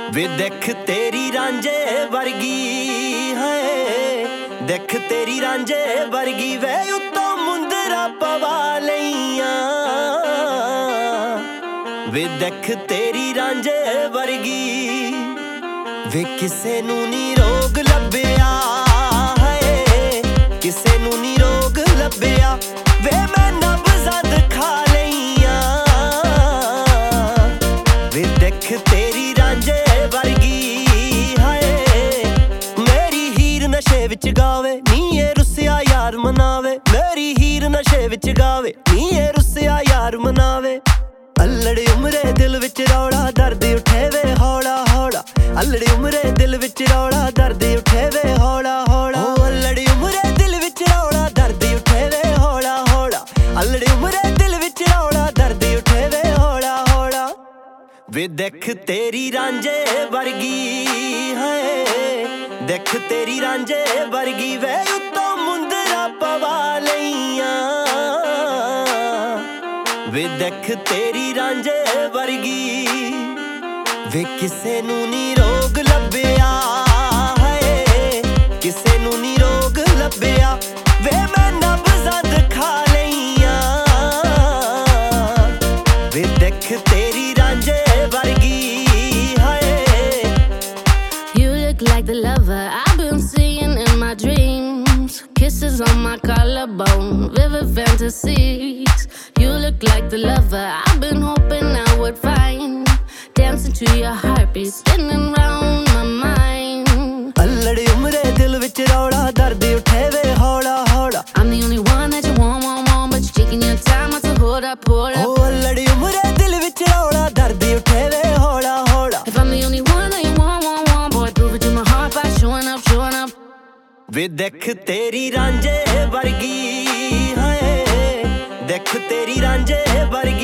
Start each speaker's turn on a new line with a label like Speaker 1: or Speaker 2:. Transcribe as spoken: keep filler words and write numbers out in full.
Speaker 1: ਵੇ ਦੇਖ ਤੇਰੀ ਰਾਂਝੇ ਵਰਗੀ ਹੈ, ਦੇਖ ਤੇਰੀ ਰਾਂਝੇ ਵਰਗੀ ਵੇ ਉੱਤੋਂ ਮੁੰਦਰਾ ਪਵਾ ਲਈਆਂ। ਵੇ ਦੇਖ ਤੇਰੀ ਰਾਂਝੇ ਵਰਗੀ ਵੇ ਕਿਸੇ ਨੂੰ ਨੀ ਰੋਗ ਲੱਭਿਆ ਹੈ, ਕਿਸੇ ਨੂੰ ਨੀ ਰੋਗ ਲੱਭਿਆ ਵੇ ਮੈਂ ਨਬਜ਼ਾਂ ਦਿਖਾ ਲਈਆਂ। ਵੇ ਦੇਖ ਤੇਰੀ ਰਾਂਝੇ ਵਰਗੀ ਹਾਏ, ਮੇਰੀ ਹੀਰ ਨਸ਼ੇ ਵਿੱਚ ਗਾਵੇ ਨੀ ਇਹ ਰੁੱਸਿਆ ਯਾਰ ਮਨਾਵੇ, ਮੇਰੀ ਹੀਰ ਨਸ਼ੇ ਵਿੱਚ ਗਾਵੇ ਨੀ ਇਹ ਰੁੱਸਿਆ ਯਾਰ ਮਨਾਵੇ। ਅਲੜੇ ਉਮਰੇ ਦਿਲ ਵਿੱਚ ਰੌਲਾ ਦਰਦ ਉੱਠੇ ਵੇ ਹੌਲਾ ਹੌਲਾ, ਅਲੜੀ ਉਮਰੇ ਦਿਲ ਵਿੱਚ ਰੌਲਾ ਦਰਦ ਉੱਠੇ ਵੇ ਹੌਲਾ ਹੌਲਾ। ਅਲੜੀ ਉਮਰੇ ਦਿਲ ਵਿੱਚ ਰੌਲਾ ਦਰਦ ਉੱਠੇ ਵੇ ਹੌਲਾ ਹੌਲਾ, ਅਲੜੀ ਉਮਰੇ ਦਿਲ ਵਿੱਚ ਰੌਲਾ ਦਰਦ ਉੱਠੇ ਵੇ ਹੌਲਾ ਹੌਲਾ। ਵੇ ਦੇਖ ਤੇਰੀ ਰਾਂਝੇ ਵਰਗੀ ਹੈ, ਦੇਖ ਤੇਰੀ ਰਾਂਝੇ ਵਰਗੀ ਵੇ ਉੱਤੋਂ ਮੁੰਦਰਾ ਪਵਾ ਲਈਆਂ। ਵੇ ਦੇਖ ਤੇਰੀ ਰਾਂਝੇ ਵਰਗੀ ਵੇ ਕਿਸੇ ਨੂੰ ਨੀ ਰੋਗ ਲੱਭਿਆ ਹੈ, ਕਿਸੇ ਨੂੰ ਨੀ ਰੋਗ ਲੱਭਿਆ ਵੇ ਮੈਂ ਨਬਜ਼ਾਂ ਦਿਖਾ ਲਈਆਂ। ਵੇ ਦੇਖ ਤੇਰੀ ਰਾਂਝੇ ਵਰਗੀ ਹੈ।
Speaker 2: You look like the lover I've been seeing in my dreams, kisses on my collarbone, vivid fantasies. You look like the lover I've been hoping I would find, dancing to your heartbeat, spinning round my mind.
Speaker 1: ਅਲੜੇ ਉਮਰੇ ਦਿਲ ਵਿੱਚ ਰੌਲਾ ਦਰਦ ਉੱਠੇ ਵੇ ਹੌਲਾ ਹੌਲਾ।
Speaker 2: I'm the only one that you want, want, want, but you're taking your time, I said hold up, hold up.
Speaker 1: ਓ ਅਲੜੇ ਉਮਰੇ ਦਿਲ ਵਿੱਚ ਰੌਲਾ ਦਰਦ ਉੱਠੇ ਵੇ ਹੌਲਾ ਹੌਲਾ।
Speaker 2: If I'm the only one that you want, want, want, boy, prove it to my heart by showing up, showing up.
Speaker 1: ਵੇ ਦੇਖ ਤੇਰੀ ਰਾਂਝੇ ਵਰਗੀ ਹੈ, ਦੇਖ ਤੇਰੀ ਰਾਂਝੇ ਵਰਗੀ